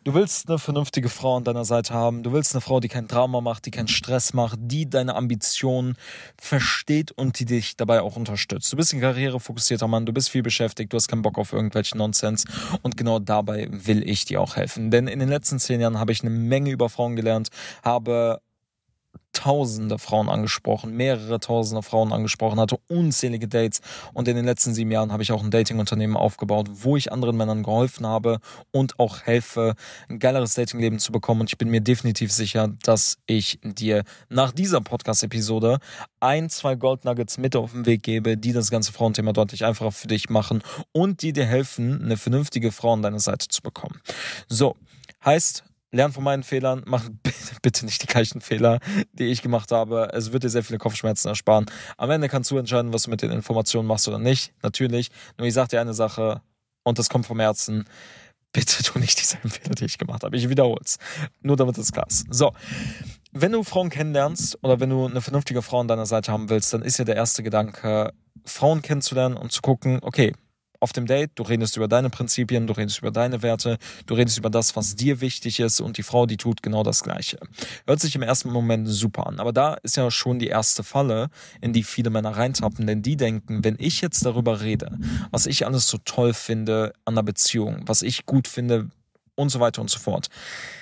Du willst eine vernünftige Frau an deiner Seite haben. Du willst eine Frau, die kein Drama macht, die keinen Stress macht, die deine Ambitionen versteht und die dich dabei auch unterstützt. Du bist ein karrierefokussierter Mann, du bist viel beschäftigt, du hast keinen Bock auf irgendwelchen Nonsens und genau dabei will ich dir auch helfen. Denn in den letzten 10 Jahren habe ich eine Menge über Frauen gelernt, habe tausende Frauen angesprochen, mehrere tausende Frauen angesprochen, hatte unzählige Dates und in den letzten 7 Jahren habe ich auch ein Datingunternehmen aufgebaut, wo ich anderen Männern geholfen habe und auch helfe, ein geileres Datingleben zu bekommen und ich bin mir definitiv sicher, dass ich dir nach dieser Podcast-Episode 2 Goldnuggets mit auf den Weg gebe, die das ganze Frauenthema deutlich einfacher für dich machen und die dir helfen, eine vernünftige Frau an deine Seite zu bekommen. So, heißt, lern von meinen Fehlern, mach bitte nicht die gleichen Fehler, die ich gemacht habe. Es wird dir sehr viele Kopfschmerzen ersparen. Am Ende kannst du entscheiden, was du mit den Informationen machst oder nicht. Natürlich. Nur ich sag dir eine Sache und das kommt vom Herzen. Bitte tu nicht dieselben Fehler, die ich gemacht habe. Ich wiederhole es. Nur damit es klar ist. So. Wenn du Frauen kennenlernst oder wenn du eine vernünftige Frau an deiner Seite haben willst, dann ist ja der erste Gedanke, Frauen kennenzulernen und zu gucken, okay, auf dem Date, du redest über deine Prinzipien, du redest über deine Werte, du redest über das, was dir wichtig ist und die Frau, die tut genau das Gleiche. Hört sich im ersten Moment super an, aber da ist ja schon die erste Falle, in die viele Männer reintappen, denn die denken, wenn ich jetzt darüber rede, was ich alles so toll finde an einer Beziehung, was ich gut finde und so weiter und so fort,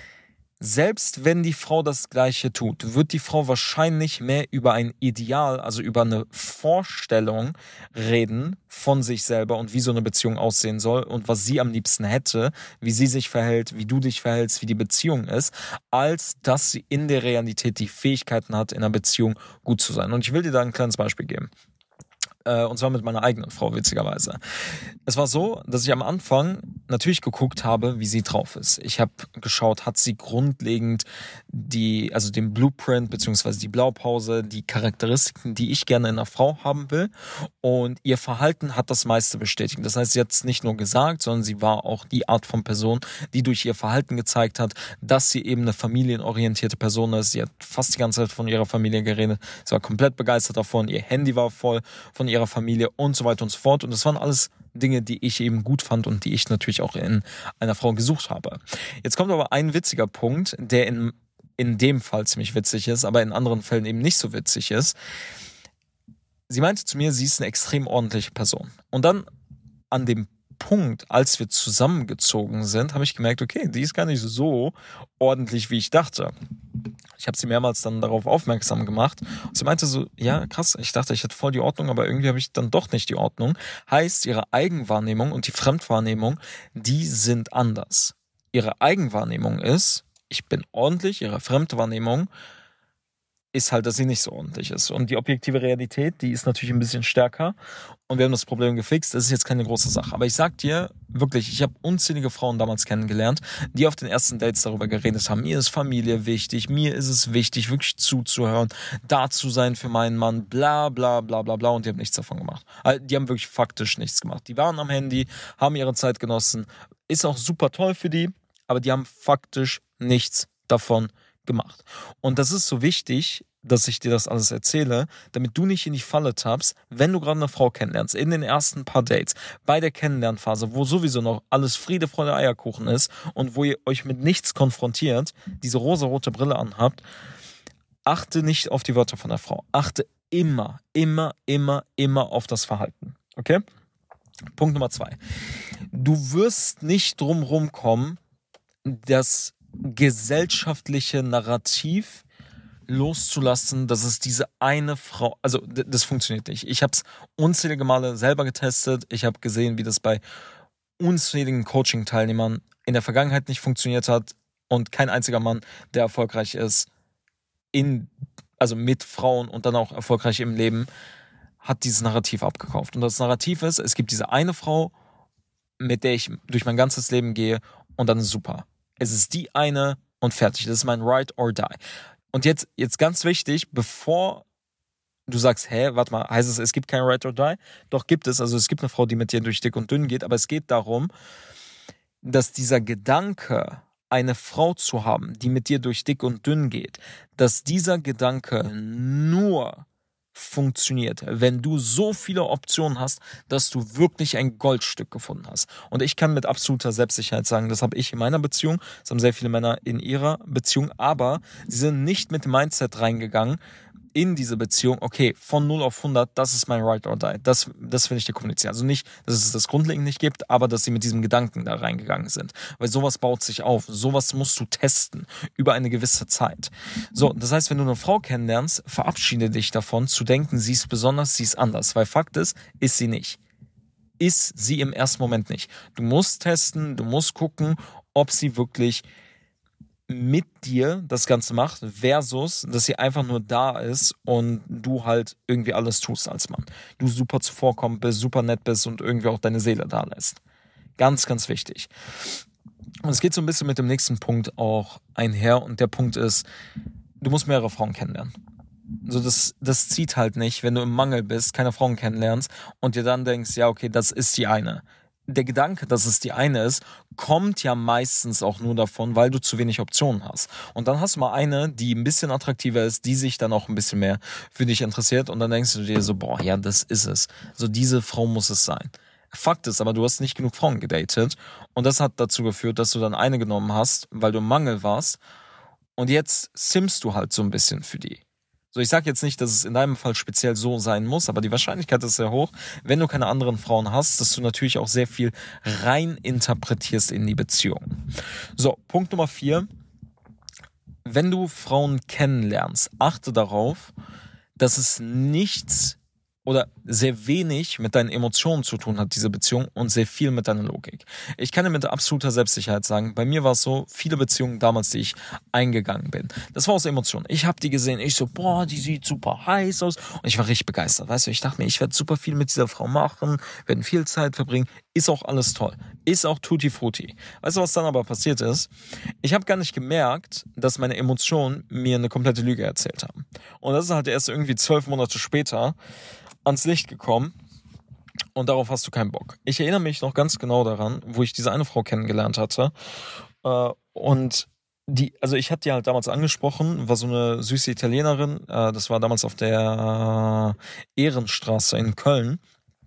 selbst wenn die Frau das Gleiche tut, wird die Frau wahrscheinlich mehr über ein Ideal, also über eine Vorstellung reden von sich selber und wie so eine Beziehung aussehen soll und was sie am liebsten hätte, wie sie sich verhält, wie du dich verhältst, wie die Beziehung ist, als dass sie in der Realität die Fähigkeiten hat, in einer Beziehung gut zu sein. Und ich will dir da ein kleines Beispiel geben. Und zwar mit meiner eigenen Frau, witzigerweise. Es war so, dass ich am Anfang natürlich geguckt habe, wie sie drauf ist. Ich habe geschaut, hat sie grundlegend den Blueprint bzw. die Blaupause, die Charakteristiken, die ich gerne in einer Frau haben will. Und ihr Verhalten hat das meiste bestätigt. Das heißt, sie hat es nicht nur gesagt, sondern sie war auch die Art von Person, die durch ihr Verhalten gezeigt hat, dass sie eben eine familienorientierte Person ist. Sie hat fast die ganze Zeit von ihrer Familie geredet. Sie war komplett begeistert davon. Ihr Handy war voll von ihrer Familie und so weiter und so fort. Und das waren alles Dinge, die ich eben gut fand und die ich natürlich auch in einer Frau gesucht habe. Jetzt kommt aber ein witziger Punkt, der in dem Fall ziemlich witzig ist, aber in anderen Fällen eben nicht so witzig ist. Sie meinte zu mir, sie ist eine extrem ordentliche Person. Und dann an dem Punkt, als wir zusammengezogen sind, habe ich gemerkt, okay, die ist gar nicht so ordentlich, wie ich dachte. Ich habe sie mehrmals dann darauf aufmerksam gemacht. Und sie meinte so, ja, krass, ich dachte, ich hätte voll die Ordnung, aber irgendwie habe ich dann doch nicht die Ordnung. Heißt, ihre Eigenwahrnehmung und die Fremdwahrnehmung, die sind anders. Ihre Eigenwahrnehmung ist, ich bin ordentlich, ihre Fremdwahrnehmung ist halt, dass sie nicht so ordentlich ist. Und die objektive Realität, die ist natürlich ein bisschen stärker. Und wir haben das Problem gefixt. Das ist jetzt keine große Sache. Aber ich sag dir wirklich, ich habe unzählige Frauen damals kennengelernt, die auf den ersten Dates darüber geredet haben. Mir ist Familie wichtig. Mir ist es wichtig, wirklich zuzuhören, da zu sein für meinen Mann, bla, bla, bla, bla, bla. Und die haben nichts davon gemacht. Also, die haben wirklich faktisch nichts gemacht. Die waren am Handy, haben ihre Zeit genossen. Ist auch super toll für die. Aber die haben faktisch nichts davon gemacht. Und das ist so wichtig, dass ich dir das alles erzähle, damit du nicht in die Falle tappst, wenn du gerade eine Frau kennenlernst, in den ersten paar Dates, bei der Kennenlernphase, wo sowieso noch alles Friede, Freude, Eierkuchen ist und wo ihr euch mit nichts konfrontiert, diese rosarote Brille anhabt, achte nicht auf die Wörter von der Frau. Achte immer, immer, immer, immer auf das Verhalten. Okay? Punkt Nummer 2. Du wirst nicht drumherum kommen, das gesellschaftliche Narrativ loszulassen, dass es diese eine Frau, also das funktioniert nicht. Ich habe es unzählige Male selber getestet. Ich habe gesehen, wie das bei unzähligen Coaching-Teilnehmern in der Vergangenheit nicht funktioniert hat und kein einziger Mann, der erfolgreich ist, also mit Frauen und dann auch erfolgreich im Leben, hat dieses Narrativ abgekauft. Und das Narrativ ist, es gibt diese eine Frau, mit der ich durch mein ganzes Leben gehe und dann ist super. Es ist die eine und fertig. Das ist mein Ride or Die. Und jetzt ganz wichtig, bevor du sagst, warte mal, heißt es gibt kein Ride or Die? Doch gibt es. Also es gibt eine Frau, die mit dir durch dick und dünn geht, aber es geht darum, dass dieser Gedanke, eine Frau zu haben, die mit dir durch dick und dünn geht, dass dieser Gedanke nur funktioniert, wenn du so viele Optionen hast, dass du wirklich ein Goldstück gefunden hast. Und ich kann mit absoluter Selbstsicherheit sagen, das habe ich in meiner Beziehung, das haben sehr viele Männer in ihrer Beziehung, aber sie sind nicht mit dem Mindset reingegangen in diese Beziehung, okay, von 0 auf 100, das ist mein Ride or Die. Das will ich dir kommunizieren. Also nicht, dass es das grundlegend nicht gibt, aber dass sie mit diesem Gedanken da reingegangen sind. Weil sowas baut sich auf. Sowas musst du testen über eine gewisse Zeit. So, das heißt, wenn du eine Frau kennenlernst, verabschiede dich davon, zu denken, sie ist besonders, sie ist anders. Weil Fakt ist sie nicht. Ist sie im ersten Moment nicht. Du musst testen, du musst gucken, ob sie wirklich mit dir das Ganze macht, versus, dass sie einfach nur da ist und du halt irgendwie alles tust als Mann. Du super zuvorkommend bist, super nett bist und irgendwie auch deine Seele da lässt. Ganz, ganz wichtig. Und es geht so ein bisschen mit dem nächsten Punkt auch einher und der Punkt ist, du musst mehrere Frauen kennenlernen. So, das zieht halt nicht, wenn du im Mangel bist, keine Frauen kennenlernst und dir dann denkst, ja, okay, das ist die eine. Der Gedanke, dass es die eine ist, kommt ja meistens auch nur davon, weil du zu wenig Optionen hast. Und dann hast du mal eine, die ein bisschen attraktiver ist, die sich dann auch ein bisschen mehr für dich interessiert und dann denkst du dir so, boah, ja, das ist es. So, diese Frau muss es sein. Fakt ist aber, du hast nicht genug Frauen gedatet und das hat dazu geführt, dass du dann eine genommen hast, weil du im Mangel warst und jetzt simmst du halt so ein bisschen für die. So, ich sage jetzt nicht, dass es in deinem Fall speziell so sein muss, aber die Wahrscheinlichkeit ist sehr hoch, wenn du keine anderen Frauen hast, dass du natürlich auch sehr viel rein interpretierst in die Beziehung. So, Punkt Nummer 4. Wenn du Frauen kennenlernst, achte darauf, dass es nichts oder sehr wenig mit deinen Emotionen zu tun hat, diese Beziehung, und sehr viel mit deiner Logik. Ich kann dir mit absoluter Selbstsicherheit sagen, bei mir war es so, viele Beziehungen damals, die ich eingegangen bin, das war aus Emotionen. Ich habe die gesehen, ich so, boah, die sieht super heiß aus und ich war richtig begeistert, weißt du, ich dachte mir, ich werde super viel mit dieser Frau machen, werden viel Zeit verbringen, ist auch alles toll, ist auch tutti frutti. Weißt du, was dann aber passiert ist? Ich habe gar nicht gemerkt, dass meine Emotionen mir eine komplette Lüge erzählt haben. Und das ist halt erst irgendwie 12 Monate später ans Licht gekommen und darauf hast du keinen Bock. Ich erinnere mich noch ganz genau daran, wo ich diese eine Frau kennengelernt hatte und also ich hatte die halt damals angesprochen, war so eine süße Italienerin, das war damals auf der Ehrenstraße in Köln.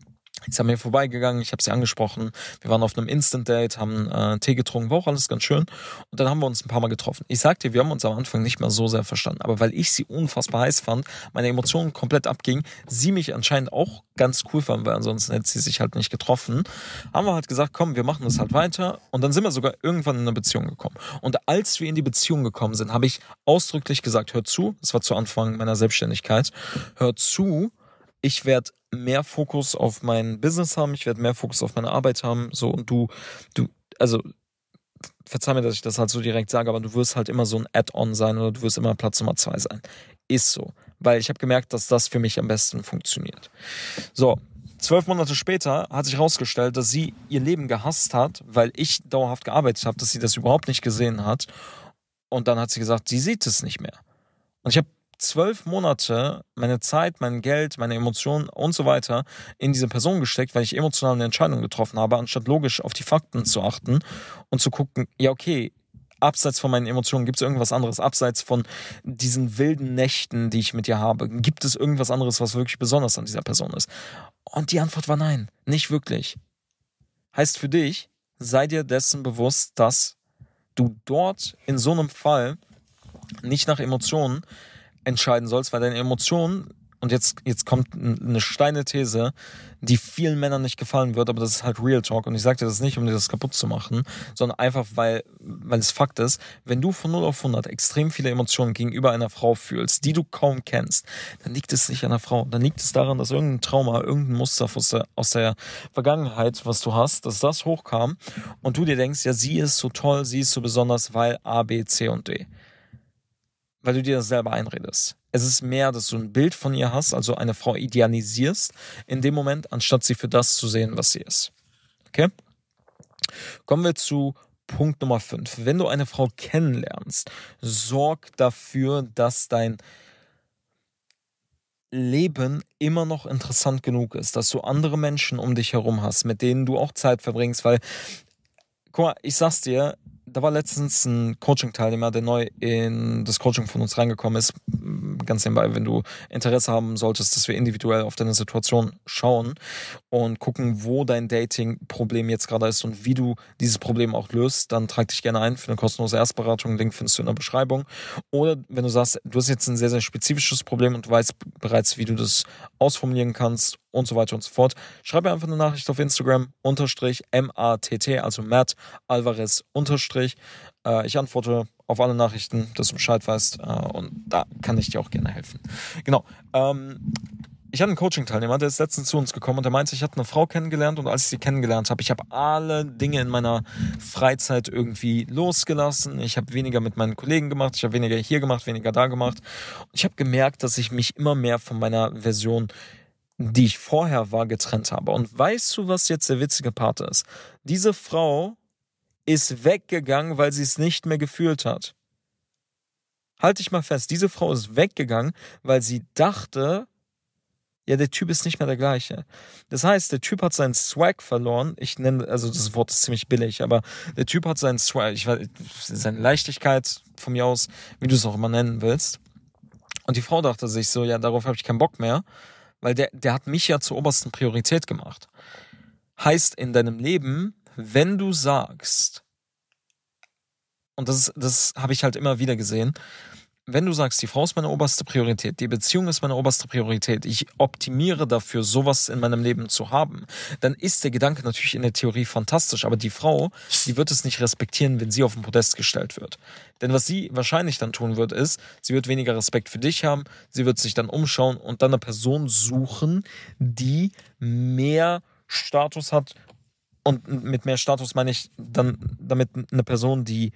Ist an mir vorbeigegangen, ich habe sie angesprochen, wir waren auf einem Instant-Date, haben Tee getrunken, war auch alles ganz schön und dann haben wir uns ein paar Mal getroffen. Ich sag dir, wir haben uns am Anfang nicht mehr so sehr verstanden, aber weil ich sie unfassbar heiß fand, meine Emotionen komplett abgingen, sie mich anscheinend auch ganz cool fand, weil ansonsten hätte sie sich halt nicht getroffen, haben wir halt gesagt, komm, wir machen das halt weiter und dann sind wir sogar irgendwann in eine Beziehung gekommen. Und als wir in die Beziehung gekommen sind, habe ich ausdrücklich gesagt, hör zu, das war zu Anfang meiner Selbstständigkeit, hör zu, ich werde mehr Fokus auf mein Business haben, ich werde mehr Fokus auf meine Arbeit haben, so, und also, verzeih mir, dass ich das halt so direkt sage, aber du wirst halt immer so ein Add-on sein oder du wirst immer Platz Nummer 2 sein. Ist so. Weil ich habe gemerkt, dass das für mich am besten funktioniert. So, 12 Monate später hat sich herausgestellt, dass sie ihr Leben gehasst hat, weil ich dauerhaft gearbeitet habe, dass sie das überhaupt nicht gesehen hat. Und dann hat sie gesagt, sie sieht es nicht mehr. Und ich habe 12 Monate meine Zeit, mein Geld, meine Emotionen und so weiter in diese Person gesteckt, weil ich emotional eine Entscheidung getroffen habe, anstatt logisch auf die Fakten zu achten und zu gucken, ja okay, abseits von meinen Emotionen gibt es irgendwas anderes, abseits von diesen wilden Nächten, die ich mit ihr habe, gibt es irgendwas anderes, was wirklich besonders an dieser Person ist? Und die Antwort war nein, nicht wirklich. Heißt für dich, sei dir dessen bewusst, dass du dort in so einem Fall nicht nach Emotionen entscheiden sollst, weil deine Emotionen, und jetzt kommt eine steile These, die vielen Männern nicht gefallen wird, aber das ist halt Real Talk und ich sage dir das nicht, um dir das kaputt zu machen, sondern einfach, weil es Fakt ist, wenn du von 0 auf 100 extrem viele Emotionen gegenüber einer Frau fühlst, die du kaum kennst, dann liegt es nicht an der Frau, dann liegt es daran, dass irgendein Trauma, irgendein Muster aus der Vergangenheit, was du hast, dass das hochkam und du dir denkst, ja, sie ist so toll, sie ist so besonders, weil A, B, C und D. Weil du dir das selber einredest. Es ist mehr, dass du ein Bild von ihr hast, also eine Frau idealisierst in dem Moment, anstatt sie für das zu sehen, was sie ist. Okay? Kommen wir zu Punkt Nummer 5. Wenn du eine Frau kennenlernst, sorg dafür, dass dein Leben immer noch interessant genug ist, dass du andere Menschen um dich herum hast, mit denen du auch Zeit verbringst, weil, guck mal, ich sag's dir, da war letztens ein Coaching-Teilnehmer, der neu in das Coaching von uns reingekommen ist, ganz nebenbei, wenn du Interesse haben solltest, dass wir individuell auf deine Situation schauen und gucken, wo dein Dating-Problem jetzt gerade ist und wie du dieses Problem auch löst, dann trag dich gerne ein für eine kostenlose Erstberatung. Link findest du in der Beschreibung. Oder wenn du sagst, du hast jetzt ein sehr, sehr spezifisches Problem und du weißt bereits, wie du das ausformulieren kannst und so weiter und so fort, schreib mir einfach eine Nachricht auf Instagram, _MATT, also Matt Alvarez _. Ich antworte auf alle Nachrichten, dass du Bescheid weißt, und da kann ich dir auch gerne helfen. Genau. Ich hatte einen Coaching-Teilnehmer, der ist letztens zu uns gekommen und der meinte, ich hatte eine Frau kennengelernt und als ich sie kennengelernt habe, ich habe alle Dinge in meiner Freizeit irgendwie losgelassen. Ich habe weniger mit meinen Kollegen gemacht, ich habe weniger hier gemacht, weniger da gemacht. Und ich habe gemerkt, dass ich mich immer mehr von meiner Version, die ich vorher war, getrennt habe. Und weißt du, was jetzt der witzige Part ist? Diese Frau ist weggegangen, weil sie es nicht mehr gefühlt hat. Halt dich mal fest, diese Frau ist weggegangen, weil sie dachte, ja, der Typ ist nicht mehr der gleiche. Das heißt, der Typ hat seinen Swag verloren. Also das Wort ist ziemlich billig, aber der Typ hat seinen Swag, seine Leichtigkeit von mir aus, wie du es auch immer nennen willst. Und die Frau dachte sich so, ja, darauf habe ich keinen Bock mehr, weil der hat mich ja zur obersten Priorität gemacht. Heißt in deinem Leben, wenn du sagst, und das habe ich halt immer wieder gesehen, wenn du sagst, die Frau ist meine oberste Priorität, die Beziehung ist meine oberste Priorität, ich optimiere dafür, sowas in meinem Leben zu haben, dann ist der Gedanke natürlich in der Theorie fantastisch, aber die Frau, die wird es nicht respektieren, wenn sie auf den Podest gestellt wird. Denn was sie wahrscheinlich dann tun wird, ist, sie wird weniger Respekt für dich haben, sie wird sich dann umschauen und dann eine Person suchen, die mehr Status hat. Und mit mehr Status meine ich dann damit eine Person, die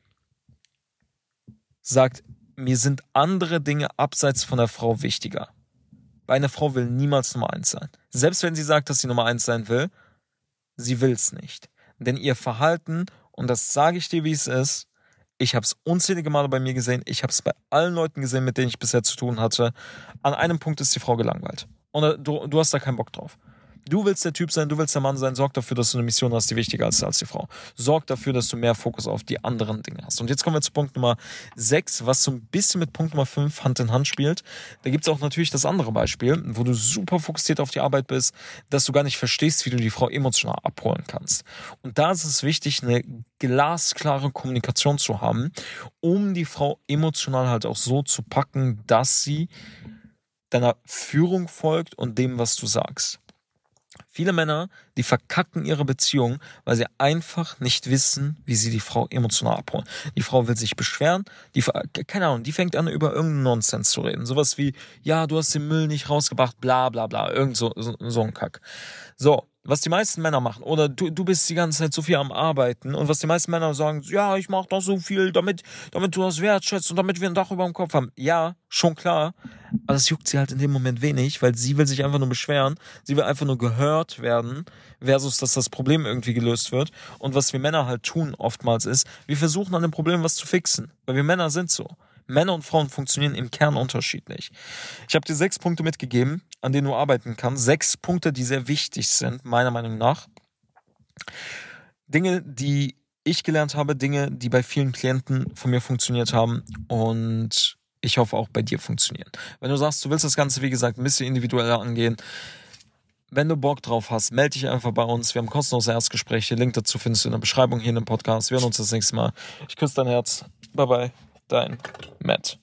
sagt, mir sind andere Dinge abseits von der Frau wichtiger. Weil eine Frau will niemals Nummer 1 sein. Selbst wenn sie sagt, dass sie Nummer 1 sein will, sie will es nicht. Denn ihr Verhalten, und das sage ich dir, wie es ist, ich habe es unzählige Male bei mir gesehen, ich habe es bei allen Leuten gesehen, mit denen ich bisher zu tun hatte, an einem Punkt ist die Frau gelangweilt. Und du hast da keinen Bock drauf. Du willst der Typ sein, du willst der Mann sein, sorg dafür, dass du eine Mission hast, die wichtiger ist als die Frau. Sorg dafür, dass du mehr Fokus auf die anderen Dinge hast. Und jetzt kommen wir zu Punkt Nummer 6, was so ein bisschen mit Punkt Nummer 5 Hand in Hand spielt. Da gibt es auch natürlich das andere Beispiel, wo du super fokussiert auf die Arbeit bist, dass du gar nicht verstehst, wie du die Frau emotional abholen kannst. Und da ist es wichtig, eine glasklare Kommunikation zu haben, um die Frau emotional halt auch so zu packen, dass sie deiner Führung folgt und dem, was du sagst. Viele Männer, die verkacken ihre Beziehung, weil sie einfach nicht wissen, wie sie die Frau emotional abholen. Die Frau will sich beschweren, keine Ahnung, die fängt an, über irgendeinen Nonsens zu reden. Sowas wie, ja, du hast den Müll nicht rausgebracht, bla bla bla, irgend so ein Kack. So, was die meisten Männer machen, oder du bist die ganze Zeit so viel am Arbeiten, und was die meisten Männer sagen, ja, ich mache doch so viel, damit du das wertschätzt und damit wir ein Dach über dem Kopf haben. Ja, schon klar, aber das juckt sie halt in dem Moment wenig, weil sie will sich einfach nur beschweren, sie will einfach nur gehört werden, versus dass das Problem irgendwie gelöst wird. Und was wir Männer halt tun oftmals ist, wir versuchen an dem Problem was zu fixen, weil wir Männer sind so. Männer und Frauen funktionieren im Kern unterschiedlich. Ich habe dir 6 Punkte mitgegeben, an denen du arbeiten kannst. 6 Punkte, die sehr wichtig sind, meiner Meinung nach. Dinge, die ich gelernt habe, Dinge, die bei vielen Klienten von mir funktioniert haben und ich hoffe auch bei dir funktionieren. Wenn du sagst, du willst das Ganze, wie gesagt, ein bisschen individueller angehen, wenn du Bock drauf hast, melde dich einfach bei uns. Wir haben kostenlose Erstgespräche. Link dazu findest du in der Beschreibung hier in dem Podcast. Wir hören uns das nächste Mal. Ich küsse dein Herz. Bye bye. Dein Matt.